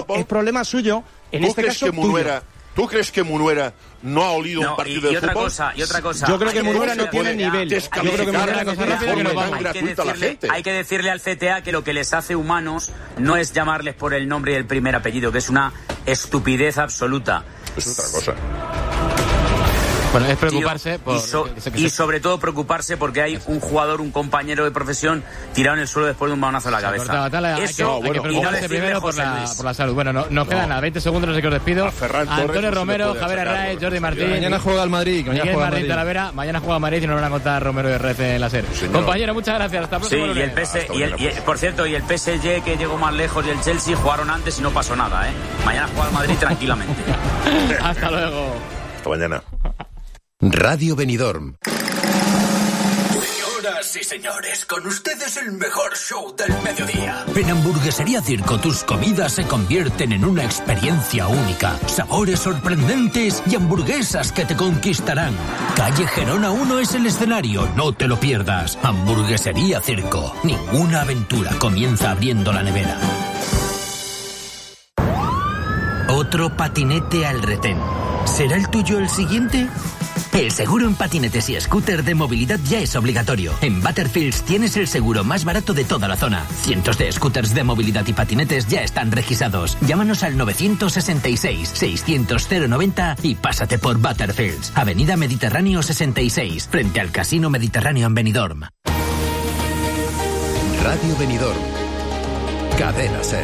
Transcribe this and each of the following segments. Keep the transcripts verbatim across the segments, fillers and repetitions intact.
es problema suyo, en este caso que Munuera, ¿Tú crees que Munuera no ha olido no, un partido y, y de otra fútbol? Cosa, y otra cosa. Yo creo que Munuera no tiene nivel. Yo creo que Munuera cosa rápida que no va hay que decirle, hay que decirle al C T A que lo que les hace humanos no es llamarles por el nombre y el primer apellido, que es una estupidez absoluta. Es otra cosa. Bueno, es preocuparse Tío, por... y, so, y sobre todo preocuparse porque hay un jugador, un compañero de profesión tirado en el suelo después de un balonazo en la cabeza. Batalla, Eso, hay que, hay que preocuparse no primero por la, por la salud. Bueno, no, nos no. quedan a veinte segundos, no sé qué os despido. Antonio Torres, Romero, Javier Arraez, Jordi Martín. Mañana juega el Madrid. Mañana Miguel juega Martín Talavera. Mañana juega Madrid y nos van a contar Romero y Arraez en la serie. Señor. Compañero, muchas gracias. Hasta Sí, y el P S G, y el, y el, por cierto, y el P S G que llegó más lejos y el Chelsea jugaron antes y no pasó nada, ¿eh? Mañana juega el Madrid tranquilamente. Hasta luego. Hasta mañana. Radio Benidorm. Señoras y señores, con ustedes el mejor show del mediodía. En Hamburguesería Circo tus comidas se convierten en una experiencia única. Sabores sorprendentes y hamburguesas que te conquistarán. Calle Gerona uno es el escenario, no te lo pierdas. Hamburguesería Circo. Ninguna aventura comienza abriendo la nevera. Otro patinete al retén. ¿Será el tuyo el siguiente? El seguro en patinetes y scooter de movilidad ya es obligatorio. En Butterfields tienes el seguro más barato de toda la zona. Cientos de scooters de movilidad y patinetes ya están registrados. Llámanos al nueve seis seis, seiscientos, cero noventa y pásate por Butterfields. Avenida Mediterráneo sesenta y seis, frente al Casino Mediterráneo en Benidorm. Radio Benidorm. Cadena SER.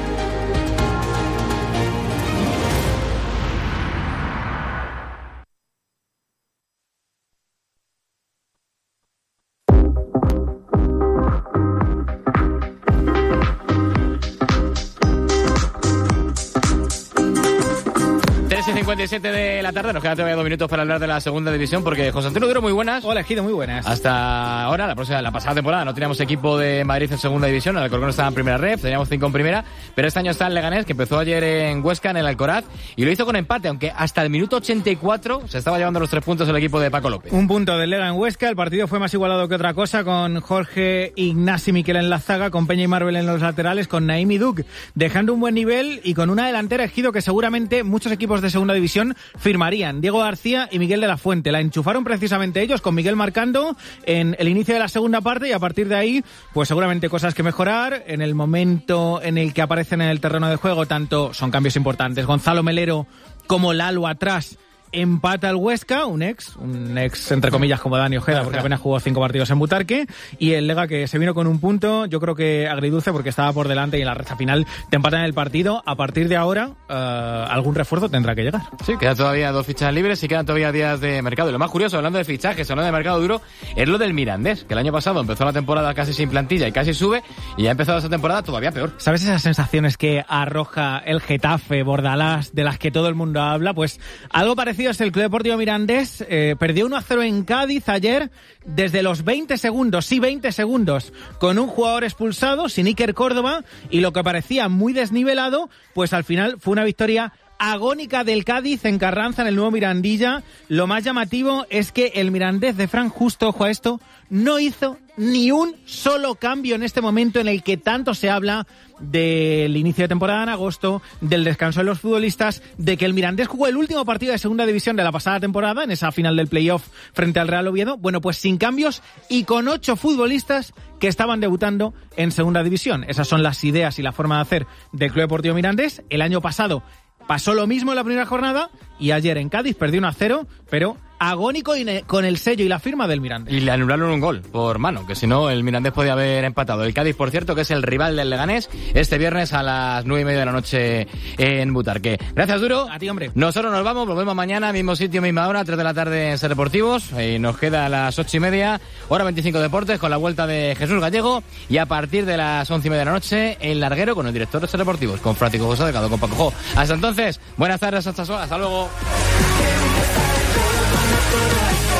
cincuenta y siete de la tarde, nos quedan todavía dos minutos para hablar de la segunda división porque José Antonio Duro, muy buenas. Hola, Ejido, muy buenas. Hasta ahora, la próxima, la pasada temporada no teníamos equipo de Madrid en segunda división, el Alcorcón estaba en primera ref, teníamos cinco en primera, pero este año está el Leganés, que empezó ayer en Huesca, en el Alcoraz, y lo hizo con empate, aunque hasta el minuto ochenta y cuatro se estaba llevando los tres puntos el equipo de Paco López. Un punto del Lega en Huesca, el partido fue más igualado que otra cosa, con Jorge Ignasi Miquel en la zaga, con Peña y Marvel en los laterales, con Naim y Duc dejando un buen nivel y con una delantera, Ejido, que seguramente muchos equipos de segunda división firmarían. Diego García y Miguel de la Fuente. La enchufaron precisamente ellos, con Miguel marcando en el inicio de la segunda parte, y a partir de ahí, pues seguramente cosas que mejorar. En el momento en el que aparecen en el terreno de juego, tanto son cambios importantes. Gonzalo Melero como Lalo atrás. Empata el Huesca, un ex, un ex entre comillas como Dani Ojeda, porque apenas jugó cinco partidos en Butarque, y el Lega que se vino con un punto, yo creo que agridulce porque estaba por delante y en la recta final te empatan el partido. A partir de ahora, uh, algún refuerzo tendrá que llegar. Sí, quedan todavía dos fichas libres y quedan todavía días de mercado. Y lo más curioso, hablando de fichajes, hablando de mercado duro, es lo del Mirandés, que el año pasado empezó la temporada casi sin plantilla y casi sube, y ya ha empezado esta temporada todavía peor. ¿Sabes esas sensaciones que arroja el Getafe, Bordalás, de las que todo el mundo habla? Pues algo parecido es el Club Deportivo Mirandés. Eh, perdió uno a cero en Cádiz ayer desde los veinte segundos, sí, veinte segundos, con un jugador expulsado, sin Iker Córdoba, y lo que parecía muy desnivelado, pues al final fue una victoria agónica del Cádiz en Carranza, en el nuevo Mirandilla. Lo más llamativo es que el Mirandés de Fran Justo, ojo a esto, no hizo ni un solo cambio en este momento en el que tanto se habla del inicio de temporada en agosto, del descanso de los futbolistas, de que el Mirandés jugó el último partido de segunda división de la pasada temporada, en esa final del playoff frente al Real Oviedo. Bueno, pues sin cambios y con ocho futbolistas que estaban debutando en segunda división. Esas son las ideas y la forma de hacer del Club Deportivo Mirandés. El año pasado pasó lo mismo en la primera jornada y ayer en Cádiz perdió uno a cero, pero agónico y con el sello y la firma del Mirandés. Y le anularon un gol por mano, que si no el Mirandés podía haber empatado. El Cádiz, por cierto, que es el rival del Leganés, este viernes a las nueve y media de la noche en Butarque. Gracias, Duro. A ti, hombre. Nosotros nos vamos, volvemos mañana, mismo sitio, misma hora, tres de la tarde en Ser Deportivos. Y nos queda a las ocho y media, hora veinticinco Deportes, con la vuelta de Jesús Gallego. Y a partir de las once y media de la noche, el Larguero con el director de Ser Deportivos, con Frático José Delgado, con Paco Jo. Hasta entonces, buenas tardes, hasta, hasta luego.